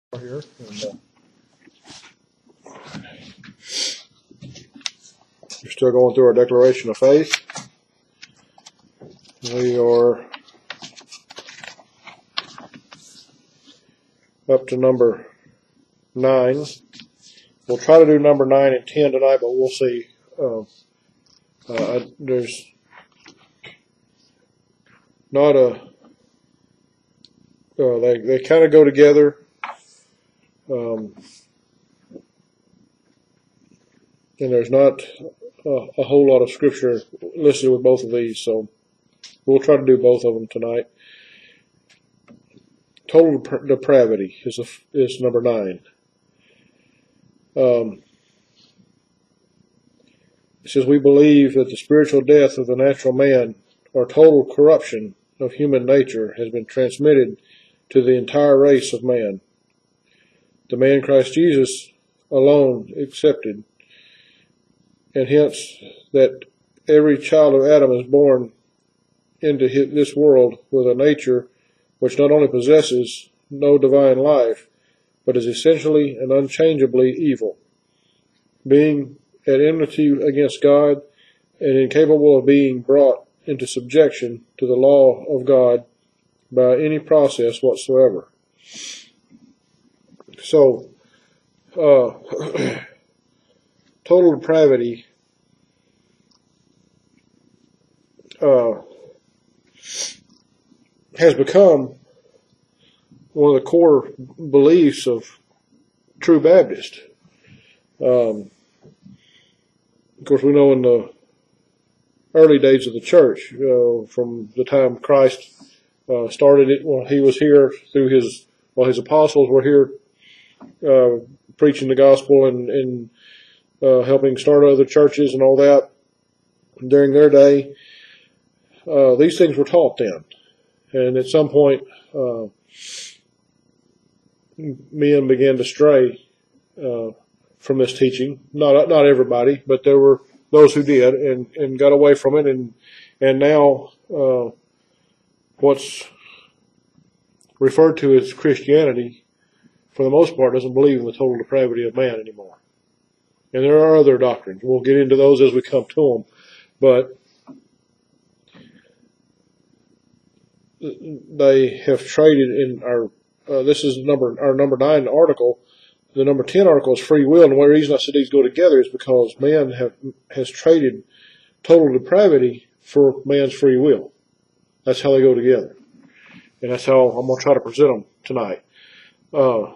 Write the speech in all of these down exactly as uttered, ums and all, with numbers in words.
Here and, uh, we're still going through our declaration of faith. We are up to number nine. We'll try to do number nine and ten tonight, but we'll see. Uh, uh, there's not a uh, they they kind of go together. Um, and there's not a, a whole lot of scripture listed with both of these, so we'll try to do both of them tonight. Total dep- depravity is a, is number nine. Um, it says, we believe that the spiritual death of the natural man, or total corruption of human nature, has been transmitted to the entire race of man. The man Christ Jesus alone excepted, and hence that every child of Adam is born into this world with a nature which not only possesses no divine life, but is essentially and unchangeably evil, being at enmity against God and incapable of being brought into subjection to the law of God by any process whatsoever. So, uh, total depravity uh, has become one of the core beliefs of true Baptists. Um, of course, we know in the early days of the church, uh, from the time Christ uh, started it, well, he was here through his, well, his apostles were here uh, preaching the gospel and, and uh, helping start other churches and all that during their day. Uh, these things were taught then. And at some point, uh, men began to stray uh, from this teaching. Not not everybody, but there were those who did and, and got away from it. And and now uh, what's referred to as Christianity, for the most part, doesn't believe in the total depravity of man anymore. And there are other doctrines. We'll get into those as we come to them. But they have traded in our, uh, this is number our number nine article. The number ten article is free will, and one reason I said these go together is because man have has traded total depravity for man's free will. That's how they go together, and that's how I'm going to try to present them tonight. Uh,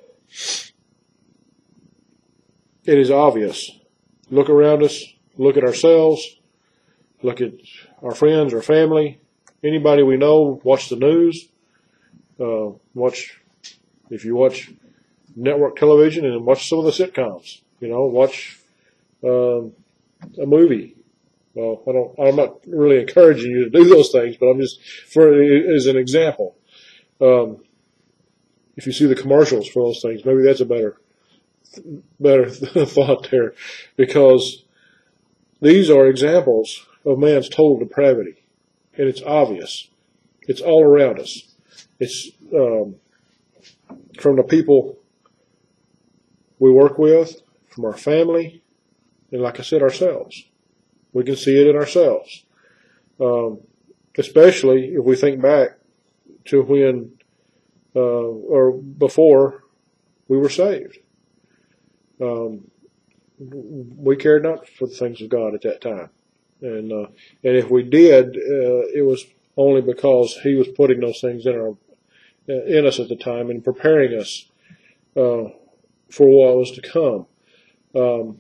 it is obvious. Look around us. Look at ourselves. Look at our friends, our family, anybody we know. Watch the news. Uh, watch if you watch network television, and watch some of the sitcoms. You know, watch um, a movie. Well, I don't. I'm not really encouraging you to do those things, but I'm just for as an example. Um, if you see the commercials for those things, maybe that's a better, better thought there, because these are examples of man's total depravity, and it's obvious. It's all around us. It's um, from the people we work with, from our family, and like I said, ourselves. We can see it in ourselves. Um, especially if we think back to when, uh, or before we were saved. Um, we cared not for the things of God at that time. And, uh, and if we did, uh, it was only because He was putting those things in our, in us at the time and preparing us, uh, for what was to come. Um,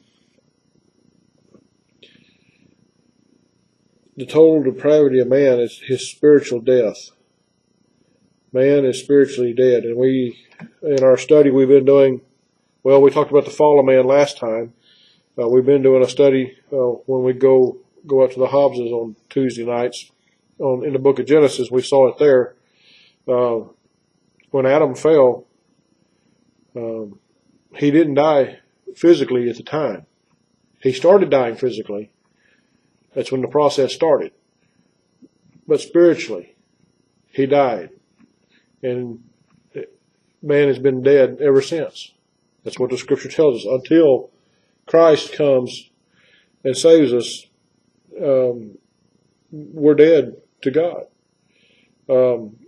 the total depravity of man is his spiritual death. Man is spiritually dead. And we, in our study we've been doing, well, we talked about the fall of man last time. Uh, we've been doing a study uh, when we go go out to the Hobbses on Tuesday nights on in the book of Genesis. We saw it there. Uh, when Adam fell, um, he didn't die physically at the time. He started dying physically. That's when the process started. But spiritually, he died. And man has been dead ever since. That's what the Scripture tells us. Until Christ comes and saves us, um, we're dead to God. Um,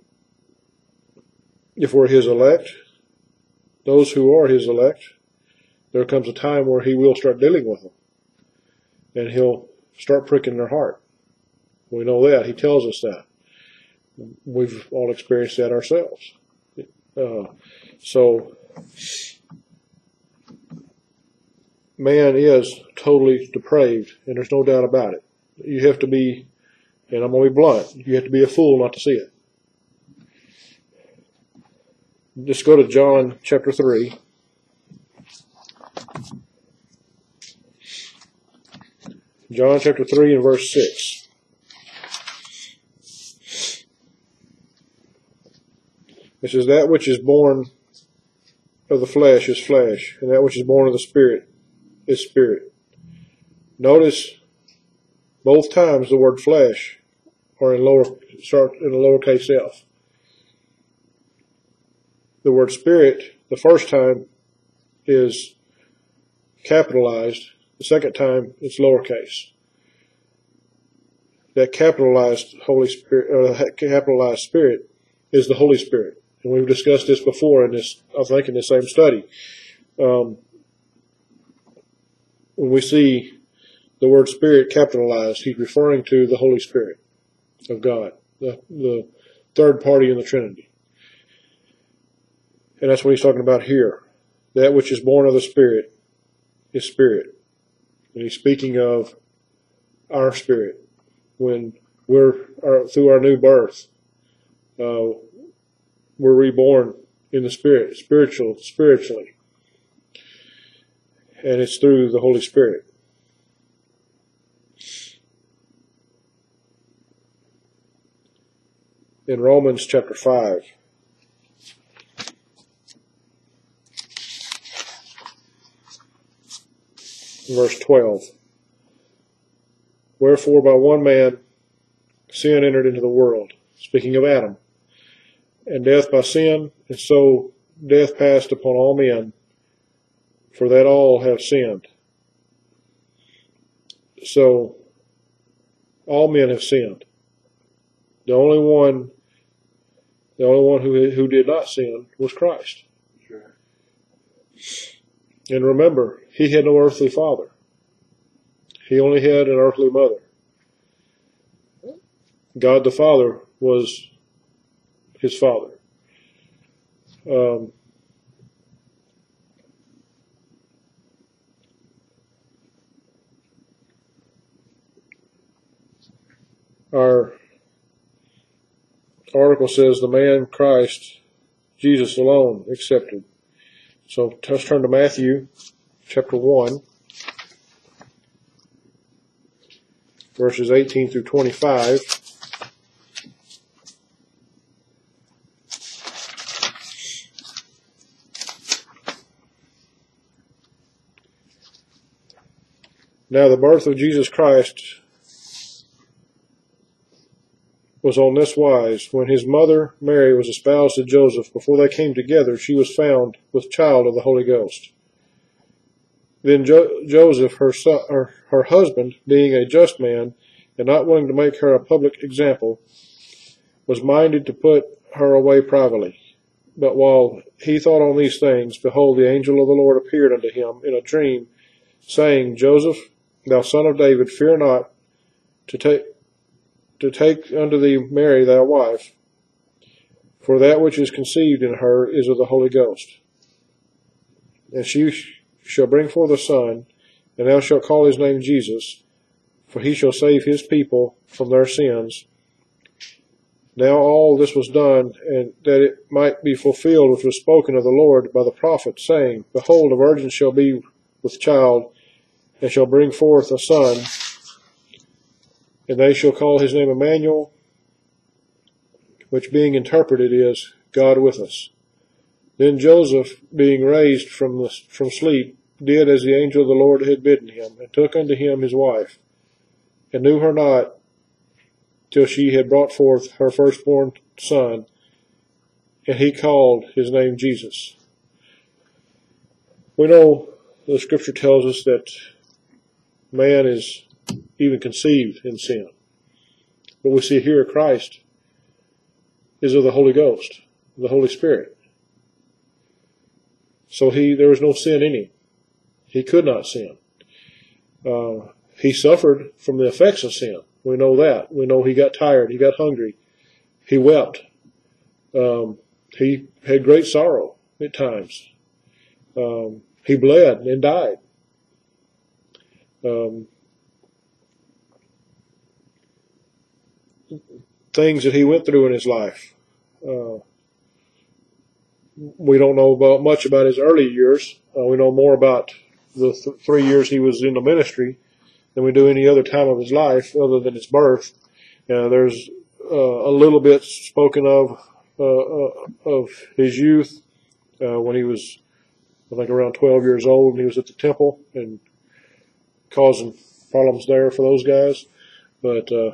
if we're His elect, those who are His elect, there comes a time where He will start dealing with them. And He'll start pricking their heart. We know that. He tells us that. We've all experienced that ourselves. Uh, so, man is totally depraved, and there's no doubt about it. You have to be, and I'm going to be blunt, you have to be a fool not to see it. Just go to John chapter three. John chapter three and verse six. It says, that which is born of the flesh is flesh, and that which is born of the Spirit is spirit. Notice both times the word flesh are in lower start in a lowercase f. The word spirit, the first time, is capitalized. The second time, it's lowercase. That capitalized Holy Spirit, uh, capitalized Spirit, is the Holy Spirit, and we've discussed this before in this. I think in the same study. Um, when we see the word Spirit capitalized, he's referring to the Holy Spirit of God, the the third party in the Trinity, and that's what he's talking about here. That which is born of the Spirit is spirit. And he's speaking of our spirit. When we're, our, through our new birth, uh, we're reborn in the Spirit, spiritual, spiritually. And it's through the Holy Spirit. In Romans chapter five, verse twelve. Wherefore by one man sin entered into the world, speaking of Adam, and death by sin, and so death passed upon all men, for that all have sinned. So all men have sinned. The only one, the only one who who did not sin was Christ. Sure. And remember, he had no earthly father. He only had an earthly mother. God the Father was his father. Um, our article says the man Christ, Jesus alone, accepted. So let's turn to Matthew chapter one, verses eighteen through twenty-five. Now the birth of Jesus Christ was on this wise. When his mother Mary was espoused to Joseph, before they came together, she was found with child of the Holy Ghost. Then jo- Joseph, her, son, her, her husband, being a just man, and not willing to make her a public example, was minded to put her away privately. But while he thought on these things, behold, the angel of the Lord appeared unto him in a dream, saying, Joseph, thou son of David, fear not to take to take unto thee Mary thy wife, for that which is conceived in her is of the Holy Ghost. And she shall bring forth a son, and thou shalt call his name Jesus, for he shall save his people from their sins. Now all this was done, and that it might be fulfilled which was spoken of the Lord by the prophet, saying, Behold, a virgin shall be with child, and shall bring forth a son, and they shall call his name Emmanuel, which being interpreted is God with us. Then Joseph, being raised from the, from sleep, did as the angel of the Lord had bidden him, and took unto him his wife, and knew her not till she had brought forth her firstborn son, and he called his name Jesus. We know the scripture tells us that man is even conceived in sin. But we see here Christ is of the Holy Ghost, the Holy Spirit. So he, there was no sin in him. He could not sin. Uh, he suffered from the effects of sin. We know that. We know he got tired. He got hungry. He wept. Um, he had great sorrow at times. Um, he bled and died. Um, things that he went through in his life. Uh, we don't know about much about his early years. Uh, we know more about the th- three years he was in the ministry than we do any other time of his life other than his birth. Uh, there's uh, a little bit spoken of uh, uh, of his youth uh, when he was, I think, around twelve years old, and he was at the temple and causing problems there for those guys. But uh,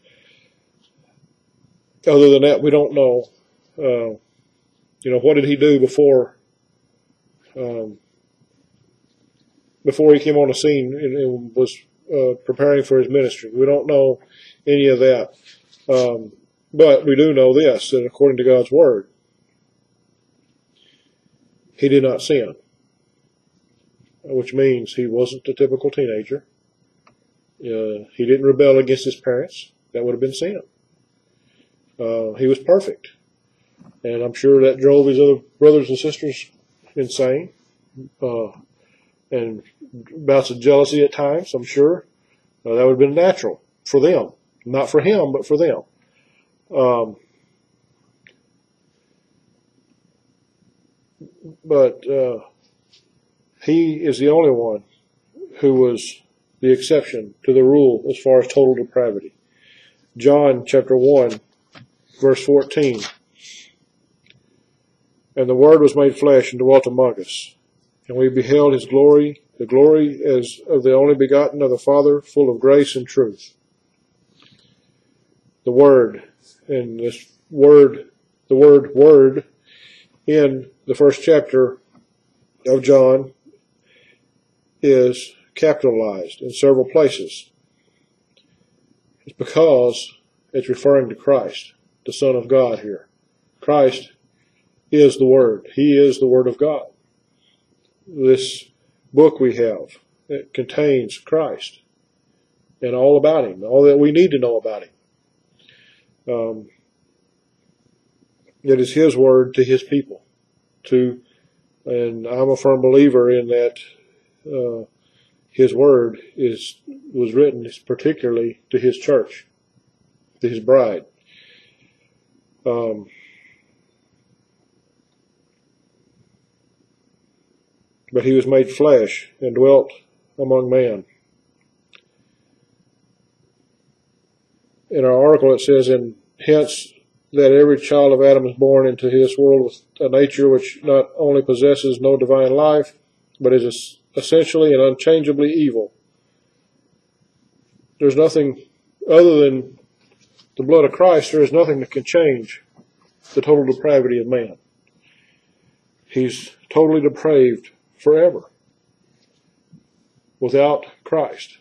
other than that, we don't know. Uh, you know, what did he do before um, before he came on the scene and, and was uh, preparing for his ministry? We don't know any of that. Um, but we do know this, that according to God's Word, he did not sin, which means he wasn't a typical teenager. Uh, he didn't rebel against his parents. That would have been sin. Uh, he was perfect. And I'm sure that drove his other brothers and sisters insane. Uh, and bouts of jealousy at times, I'm sure. Uh, that would have been natural for them. Not for him, but for them. Um, but uh, he is the only one who was the exception to the rule as far as total depravity. John chapter one, verse fourteen. And the Word was made flesh and dwelt among us. And we beheld his glory, the glory as of the only begotten of the Father, full of grace and truth. The Word, and this word, the word word, in the first chapter of John is capitalized in several places. It's because it's referring to Christ, the Son of God here. Christ is the Word. He is the Word of God. This book we have, it contains Christ and all about him, all that we need to know about him. Um, it is his word to his people. To, and I'm a firm believer in that uh, his word is was written particularly to his church, to his bride. Um, But he was made flesh and dwelt among man. In our article it says, and hence that every child of Adam is born into this world with a nature which not only possesses no divine life, but is essentially and unchangeably evil. There's nothing other than the blood of Christ. There is nothing that can change the total depravity of man. He's totally depraved forever without Christ.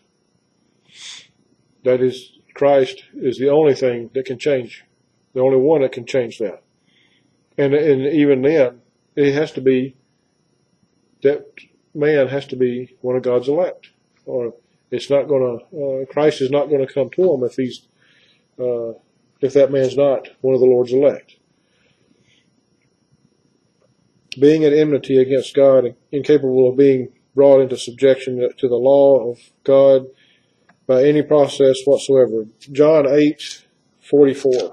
That is, Christ is the only thing that can change, the only one that can change that. And, and even then, it has to be, that man has to be one of God's elect. Or it's not going to, uh, Christ is not going to come to him if he's, uh, if that man's not one of the Lord's elect. Being at enmity against God, incapable of being brought into subjection to the law of God by any process whatsoever. John eight forty-four.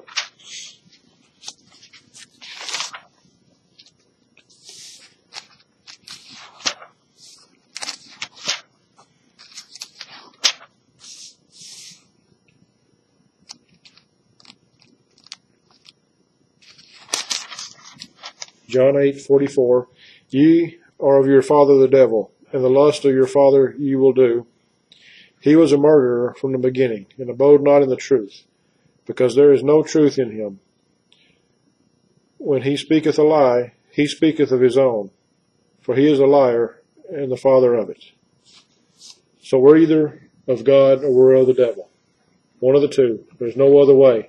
John eight forty-four. Ye are of your father the devil, and the lust of your father ye will do. He was a murderer from the beginning, and abode not in the truth, because there is no truth in him. when he speaketh a lie, he speaketh of his own, for he is a liar and the father of it. So we're either of God or we're of the devil. One of the two. There's no other way.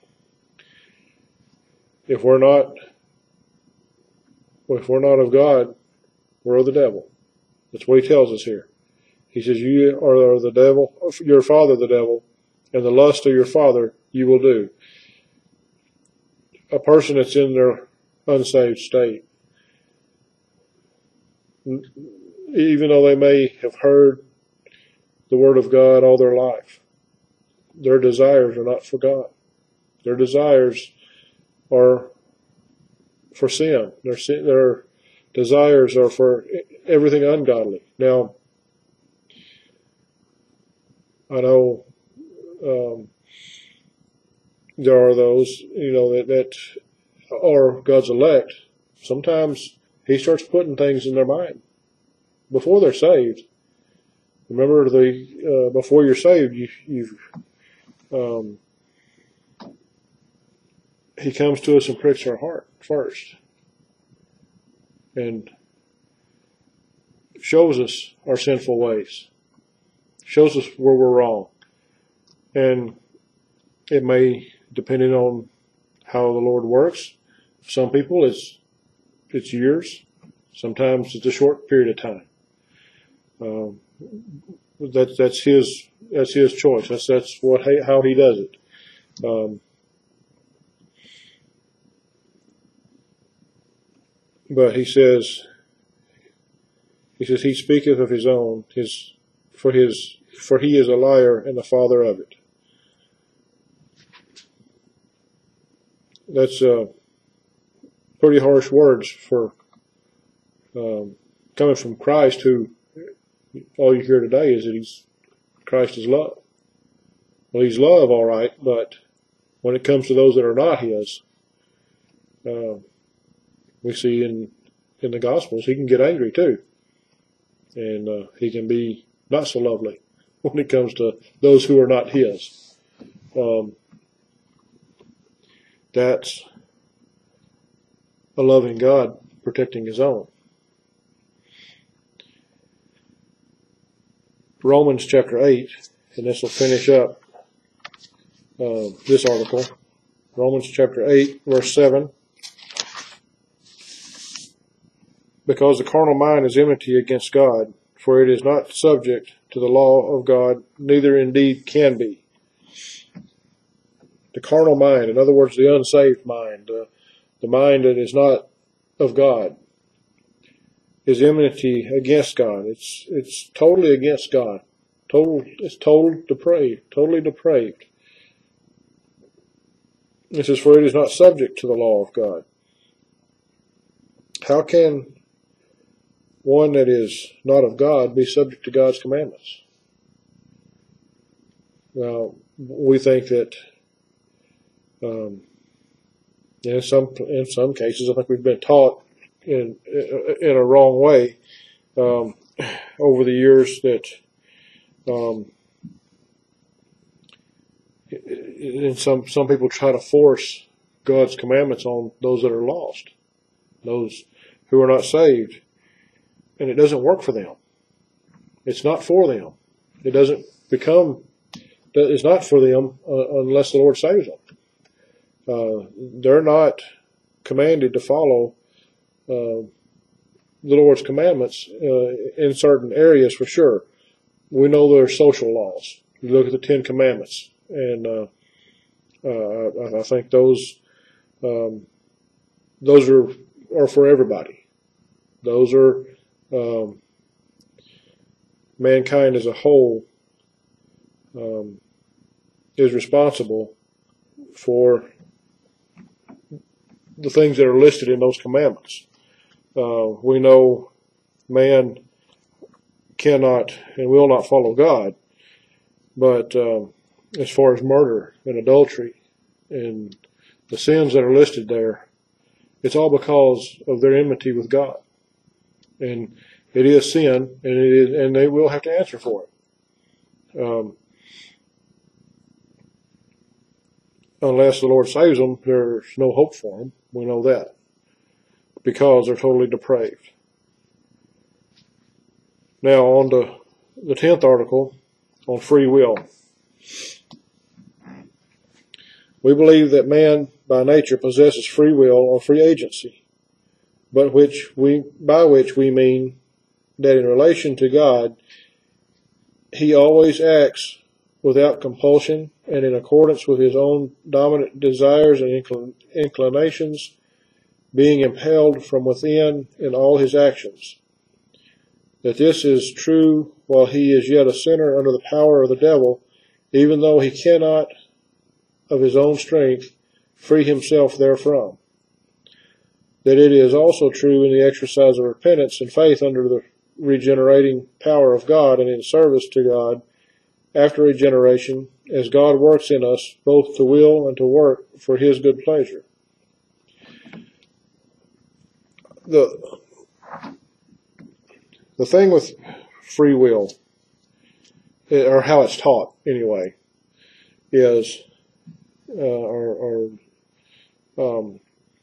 If we're not, if we're not of God, we're of the devil. That's what he tells us here. He says, you are the devil, your father the devil, and the lust of your father you will do. A person that's in their unsaved state, even though they may have heard the word of God all their life, their desires are not for God. Their desires are for sin. Their sin, their desires are for everything ungodly. Now, I know um, there are those, you know, that, that are God's elect. Sometimes he starts putting things in their mind before they're saved. Remember, the uh, before you're saved, you, you've um, he comes to us and pricks our heart first, and shows us our sinful ways, shows us where we're wrong, and it may, depending on how the Lord works, for some people it's it's years, sometimes it's a short period of time. Um, That's that's his that's his choice. That's that's what how he does it. Um, but he says he says he speaketh of his own his for his for he is a liar and the father of it. That's uh, pretty harsh words for um, coming from Christ, who all you hear today is that he's Christ is love. Well, he's love, all right, but when it comes to those that are not his, uh, we see in in the Gospels he can get angry too, and uh, he can be not so lovely when it comes to those who are not his. Um, that's a loving God protecting his own. Romans chapter eight, and this will finish up uh, this article. Romans chapter eight, verse seven. Because the carnal mind is enmity against God, for it is not subject to the law of God, neither indeed can be. The carnal mind, in other words, the unsaved mind, uh, the mind that is not of God, is enmity against God. It's it's totally against God. Total, it's total depraved, totally depraved. This is for it is not subject to the law of God. How can one that is not of God be subject to God's commandments? Now, we think that um, in some in some cases, I think we've been taught in in a wrong way um, over the years that um, and some some people try to force God's commandments on those that are lost, those who are not saved, and it doesn't work for them. It's not for them. It doesn't become. It's not for them uh, unless the Lord saves them. Uh, they're not commanded to follow uh, the Lord's commandments uh, in certain areas for sure. We know there are social laws. You look at the Ten Commandments, and uh, uh, I think those um, those are are for everybody. Those are um, mankind as a whole um, is responsible for the things that are listed in those commandments. Uh, we know man cannot and will not follow God, but um, as far as murder and adultery and the sins that are listed there, it's all because of their enmity with God, and it is sin, and it is, and they will have to answer for it. Um, unless the Lord saves them, there's no hope for them. We know that, because they're totally depraved. Now on to the tenth article on free will. We believe that man by nature possesses free will or free agency, but which we by which we mean that in relation to God, he always acts without compulsion and in accordance with his own dominant desires and incl- inclinations, being impelled from within in all his actions. That this is true while he is yet a sinner under the power of the devil, even though he cannot of his own strength free himself therefrom. That it is also true in the exercise of repentance and faith under the regenerating power of God and in service to God after regeneration, as God works in us both to will and to work for his good pleasure. The, the thing with free will, or how it's taught anyway, is, uh, or, or um,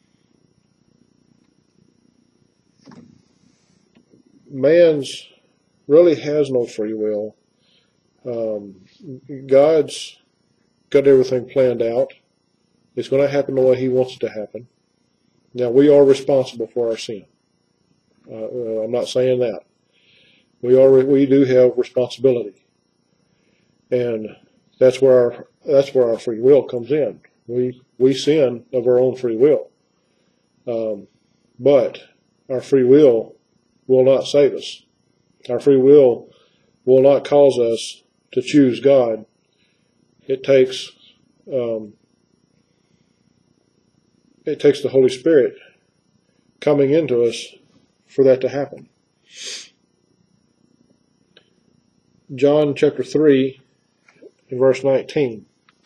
man's really has no free will. Um, God's got everything planned out. It's going to happen the way he wants it to happen. Now, we are responsible for our sin. Uh, uh, I'm not saying that. We are, we do have responsibility. And that's where our, that's where our free will comes in. We, we sin of our own free will. Um, but our free will will not save us. Our free will will not cause us to choose God. It takes, um, it takes the Holy Spirit coming into us for that to happen. John chapter three, verse nineteen.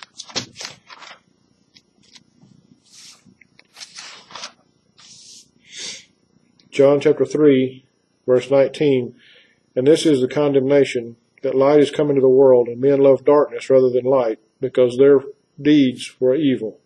John chapter three, verse nineteen. And this is the condemnation, that light is come into the world, and men love darkness rather than light, because their deeds were evil.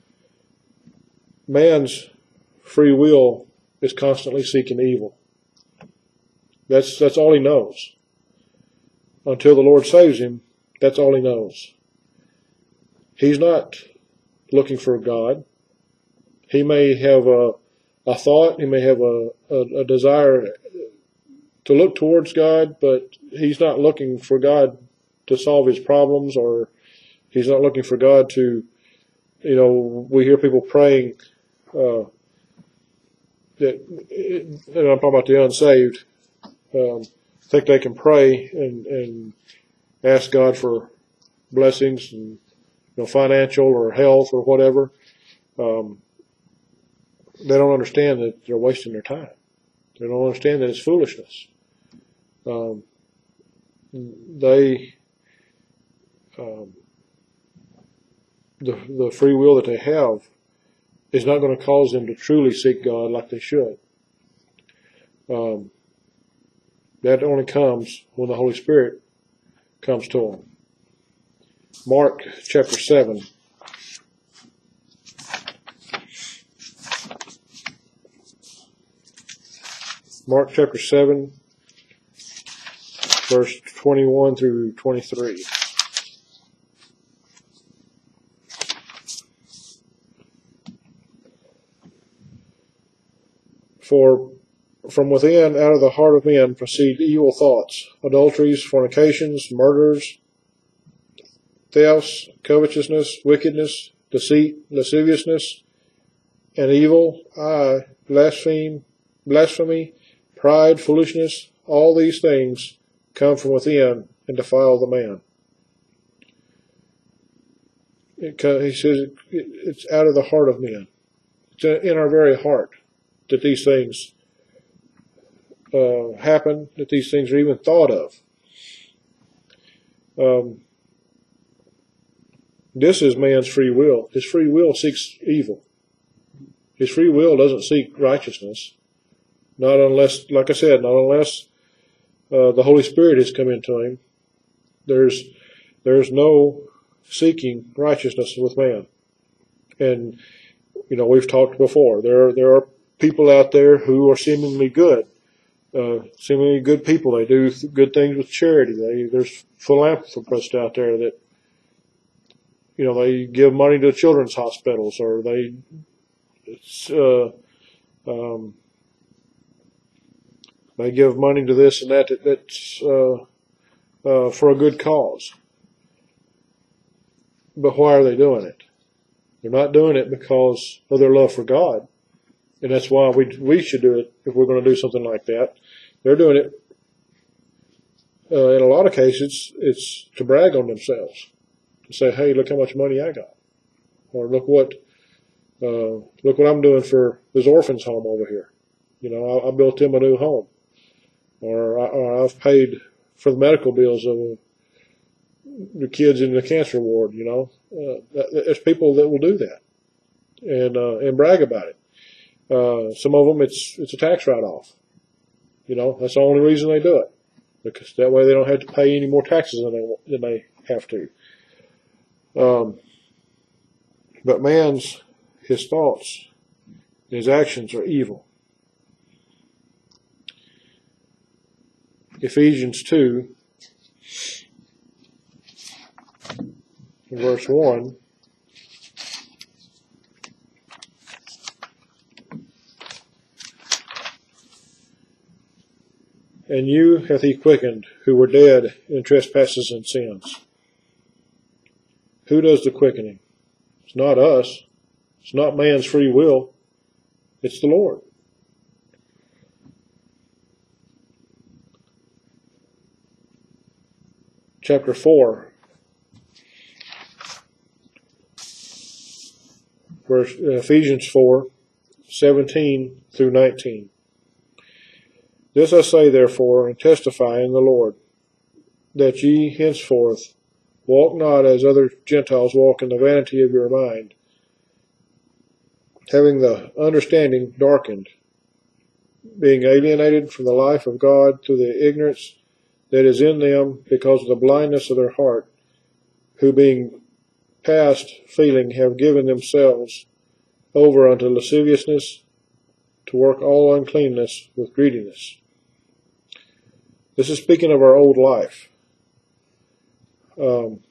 Man's free will is constantly seeking evil. That's, that's all he knows. Until the Lord saves him, that's all he knows. He's not looking for God. He may have a, a thought, he may have a, a, a desire to look towards God, but he's not looking for God to solve his problems, or he's not looking for God to, you know, we hear people praying, uh, that, and I'm talking about the unsaved, um, think they can pray and, and ask God for blessings and, you know, financial or health or whatever. Um, they don't understand that they're wasting their time. They don't understand that it's foolishness. Um, they, um, the, the free will that they have is not going to cause them to truly seek God like they should. Um, that only comes when the Holy Spirit comes to them. Mark chapter seven. Mark chapter seven, verse twenty-one through twenty-three. For from within, out of the heart of men, proceed evil thoughts, adulteries, fornications, murders, thefts, covetousness, wickedness, deceit, lasciviousness, and evil, aye, blaspheme, blasphemy, pride, foolishness. All these things come from within and defile the man. It, he says it's out of the heart of men. It's in our very heart that these things uh, happen, that these things are even thought of. Um, this is man's free will. His free will seeks evil. His free will doesn't seek righteousness. Not unless, like I said, not unless uh, the Holy Spirit has come into him. There's, there's no seeking righteousness with man. And, you know, we've talked before. There, there are people out there who are seemingly good, uh, seemingly good people. They do good things with charity. They, there's philanthropists out there that, you know, they give money to children's hospitals, or they, it's, uh, um, they give money to this and that, that that's, uh, uh, for a good cause. But why are they doing it? They're not doing it because of their love for God. And that's why we, we should do it if we're going to do something like that. They're doing it, uh, in a lot of cases, it's to brag on themselves. To say, hey, look how much money I got. Or look what, uh, look what I'm doing for this orphan's home over here. You know, I, I built them a new home. Or, I, or I've paid for the medical bills of the kids in the cancer ward, you know. Uh, there's people that will do that and, uh, and brag about it. Uh, some of them, it's, it's a tax write-off. You know, that's the only reason they do it. Because that way they don't have to pay any more taxes than they, than they have to. Um, but man's, his thoughts, his actions are evil. Ephesians two, verse one. And you hath he quickened, who were dead in trespasses and sins. Who does the quickening? It's not us. It's not man's free will. It's the Lord. Chapter four, verse, Ephesians four, seventeen through nineteen. This I say therefore, and testify in the Lord, that ye henceforth walk not as other Gentiles walk in the vanity of your mind, having the understanding darkened, being alienated from the life of God through the ignorance that is in them because of the blindness of their heart, who being past feeling have given themselves over unto lasciviousness, to work all uncleanness with greediness. This is speaking of our old life. Um,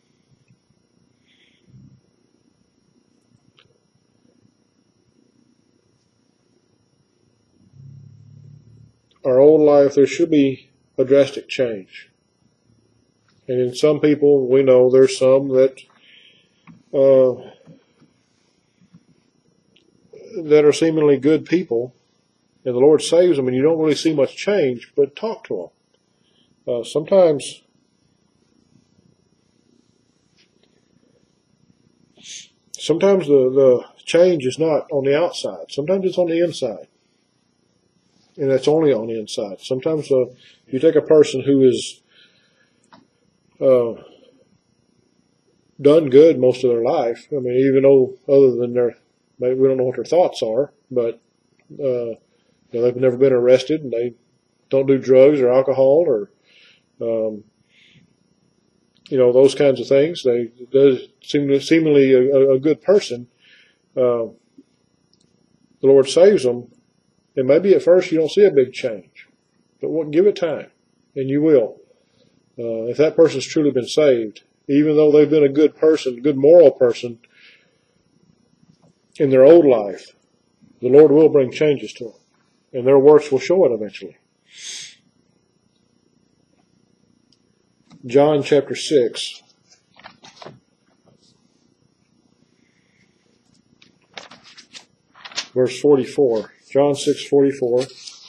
our old life, there should be a drastic change. And in some people, we know there's some that uh, that are seemingly good people, and the Lord saves them, and you don't really see much change, but talk to them. Uh, sometimes sometimes the, the change is not on the outside. Sometimes it's on the inside. And that's only on the inside. Sometimes uh, you take a person who is uh, done good most of their life. I mean, even though other than their, maybe we don't know what their thoughts are, but uh, you know, they've never been arrested and they don't do drugs or alcohol or, um, you know, those kinds of things. They, they seem seemingly a, a good person. Uh, the Lord saves them. And maybe at first you don't see a big change, but what, give it time, and you will. Uh, if that person's truly been saved, even though they've been a good person, good moral person in their old life, the Lord will bring changes to them, and their works will show it eventually. John chapter six. Verse forty-four. John six forty-four.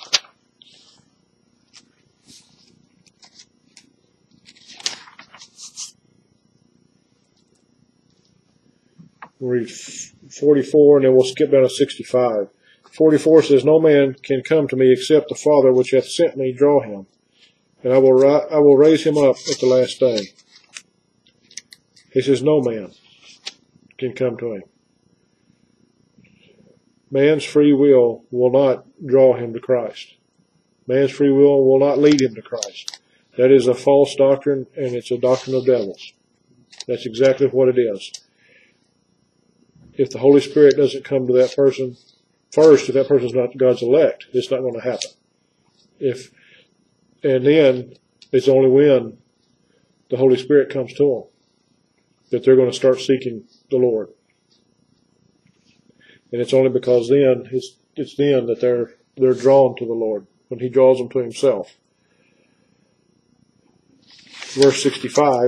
We'll read forty-four and then we'll skip down to sixty-five. forty-four says, no man can come to me except the Father which hath sent me draw him, and I will, ri- I will raise him up at the last day. He says, no man can come to him. Man's free will will not draw him to Christ. Man's free will will not lead him to Christ. That is a false doctrine, and it's a doctrine of devils. That's exactly what it is. if the Holy Spirit doesn't come to that person first, if that person's not God's elect, it's not going to happen. If and then it's only when the Holy Spirit comes to them that they're going to start seeking the Lord. And it's only because then it's it's then that they're they're drawn to the Lord, when He draws them to Himself. Verse sixty-five.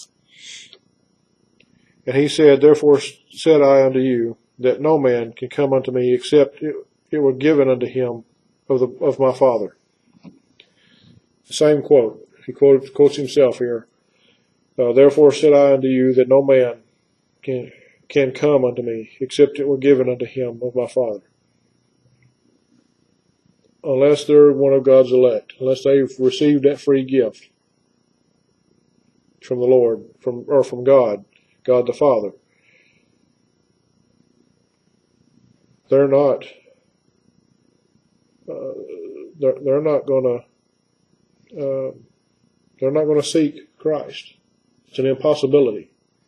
And He said, Therefore said I unto you, that no man can come unto me except it, it were given unto him of the of my Father. The same quote. He quotes, quotes himself here. Uh, Therefore said I unto you, that no man can can come unto me except it were given unto him of my Father. Unless they're one of God's elect, unless they've received that free gift from the Lord, from or from God, God the Father. They're not. Uh, they're they're not going to. Uh, they're not going to seek Christ. It's an impossibility.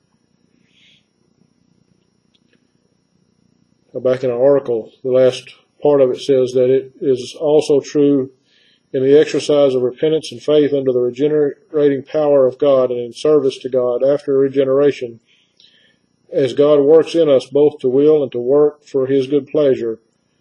Back in our article, the last part of it says that it is also true in the exercise of repentance and faith under the regenerating power of God and in service to God after regeneration, as God works in us both to will and to work for His good pleasure.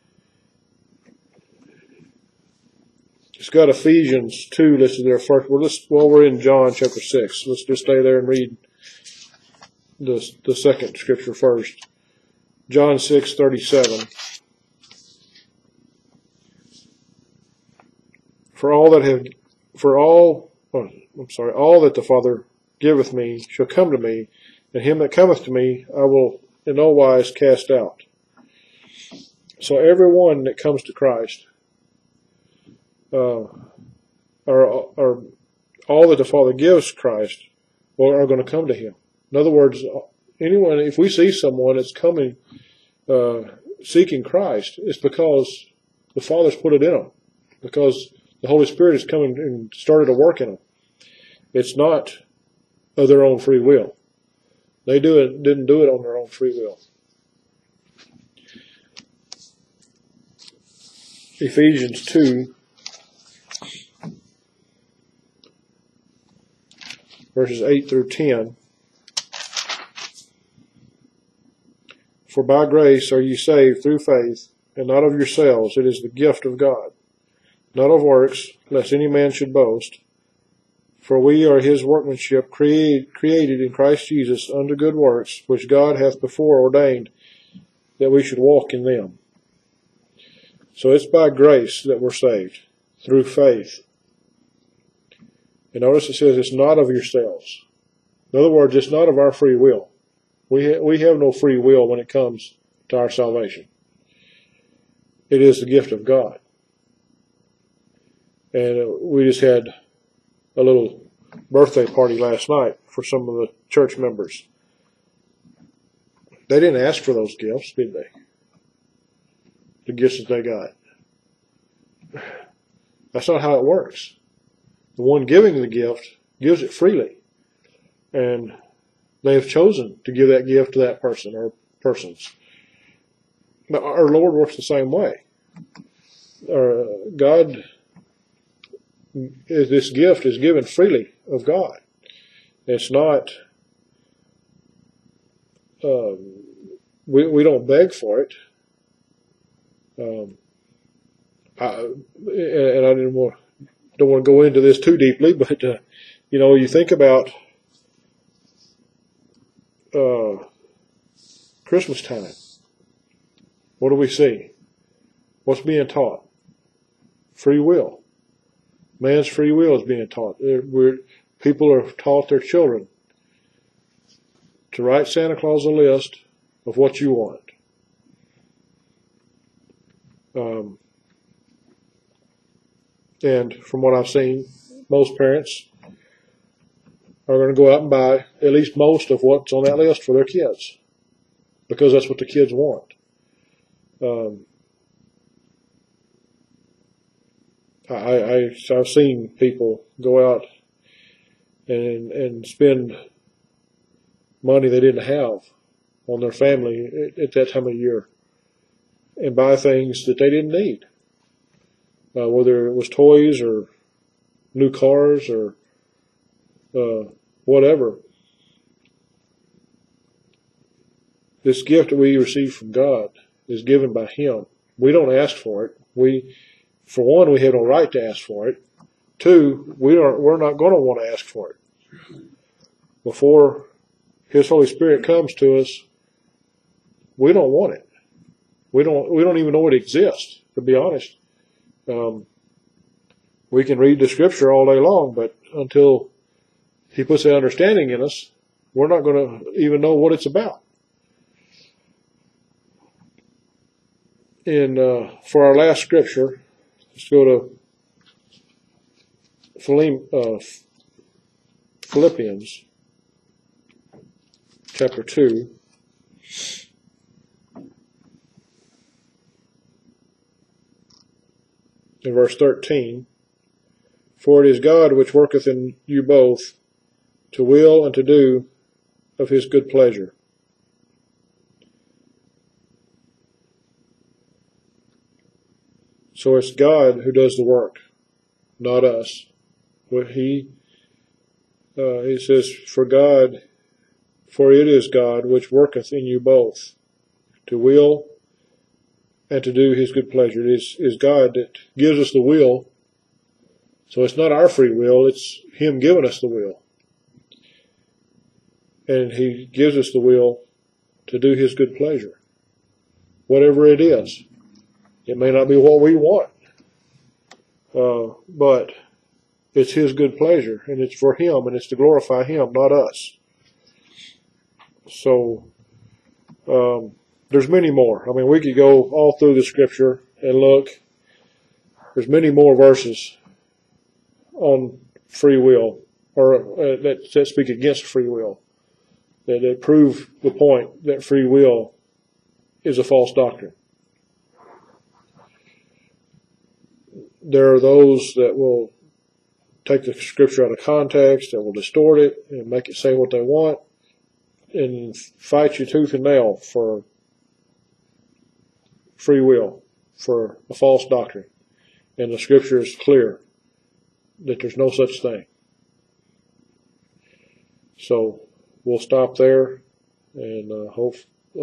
It's got Ephesians two listed there first. Well, let's, well, we're in John chapter six. Let's just stay there and read the, the second scripture first. John six thirty-seven. For all that have, for all, oh, I'm sorry, all that the Father giveth me shall come to me, and him that cometh to me I will in no wise cast out. So everyone that comes to Christ, uh, or, or all that the Father gives Christ, well, are going to come to Him. In other words, anyone, if we see someone that's coming, uh, seeking Christ, it's because the Father's put it in them, because the Holy Spirit has come and started to work in them. It's not of their own free will. They do it, didn't do it on their own free will. Ephesians two, verses eight through ten. For by grace are ye saved through faith, and not of yourselves. It is the gift of God, not of works, lest any man should boast. For we are His workmanship, create, created in Christ Jesus unto good works, which God hath before ordained that we should walk in them. So it's by grace that we're saved, through faith. And notice it says it's not of yourselves. In other words, it's not of our free will. We ha- we have no free will when it comes to our salvation. It is the gift of God. And we just had a little birthday party last night for some of the church members. They didn't ask for those gifts, did they? The gifts that they got. That's not how it works. The one giving the gift gives it freely. And they have chosen to give that gift to that person or persons. But our Lord works the same way. Uh, God, this gift is given freely of God. It's not, uh, we, we don't beg for it. Um, I, and I didn't want, don't want to go into this too deeply, but, uh, you know, you think about uh, Christmas time. What do we see? What's being taught? Free will. Man's free will is being taught. We're, people are taught their children to write Santa Claus a list of what you want. Um, and from what I've seen, most parents are going to go out and buy at least most of what's on that list for their kids, because that's what the kids want. Um, I, I, I've seen people go out and and spend money they didn't have on their family at, at that time of year and buy things that they didn't need, uh, whether it was toys or new cars or uh, whatever. This gift that we receive from God is given by Him. We don't ask for it. We, for one, we have no right to ask for it. Two, we are we're not going to want to ask for it. Before His Holy Spirit comes to us, we don't want it. We don't we don't even know it exists, to be honest. Um, we can read the Scripture all day long, but until He puts that understanding in us, we're not going to even know what it's about. In uh, for our last scripture, let's go to Philippians chapter two. In verse thirteen, for it is God which worketh in you both to will and to do of His good pleasure. So it's God who does the work, not us. What he, uh, he says, for God, for it is God which worketh in you both to will and to do His good pleasure. It is, is God that gives us the will. So it's not our free will, it's Him giving us the will. And He gives us the will to do His good pleasure, whatever it is. It may not be what we want, uh, but it's His good pleasure, and it's for Him, and it's to glorify Him, not us. So, um, there's many more. I mean, we could go all through the Scripture and look. There's many more verses on free will, or uh, that, that speak against free will, that, that prove the point that free will is a false doctrine. There are those that will take the Scripture out of context, that will distort it and make it say what they want, and fight you tooth and nail for free will, for a false doctrine. And the Scripture is clear that there's no such thing. So we'll stop there and uh, hope